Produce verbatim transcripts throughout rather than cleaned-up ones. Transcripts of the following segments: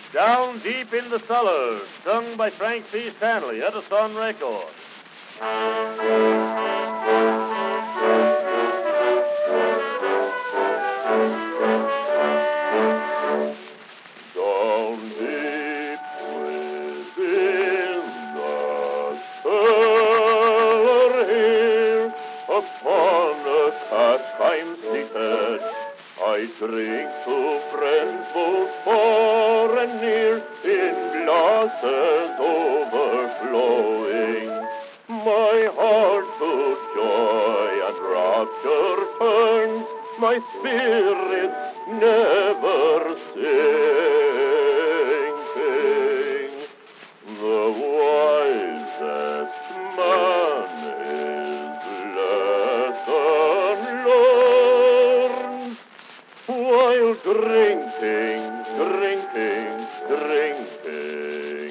Down Deep in the Cellar, sung by Frank P. Stanley, Edison Records. Down deep within the cellar here, upon a cask I'm seated, I drink to friends both far and near, in glasses overflowing. My heart to joy and rapture turns, my spirit's never sinking. The wisest man is lesson learned, while drinking, drinking, drinking.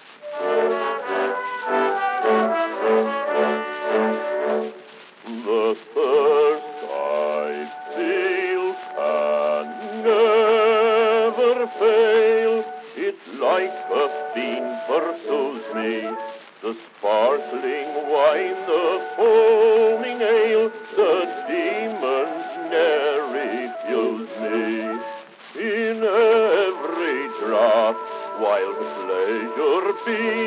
The thirst I feel can never fail. It like a fiend pursues me. The sparkling wine, the foaming ale, the demons ne'er refuse me. In every draught, wild pleasure beams,